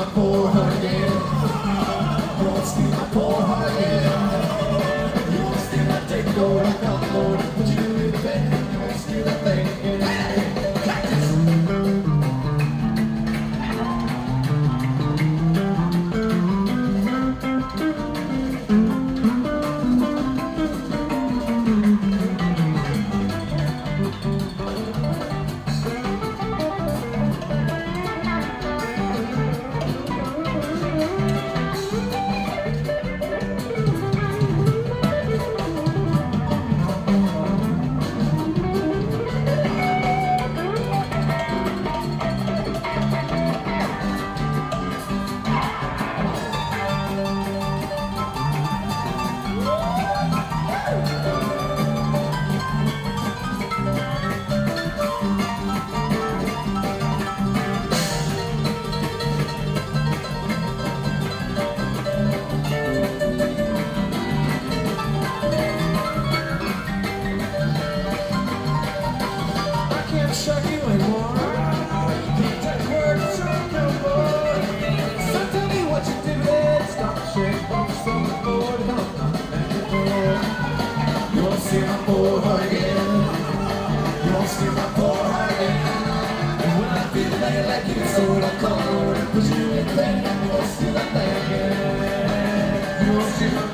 my poor heart again. You won't steal my poor heart again. You won't steal my take, Lord, I come, Lord, put you in the bed. You won't steal a thing again. Shock you anymore. Can't touch words, so come on. So tell me what you did with it. Stop the shake, focus on the board. Come on, back and forth. You won't steal my poor heart again. You won't steal my poor heart again. And when I feel like you, so I'll come over and put you in bed. You won't steal that thing again. You won't steal my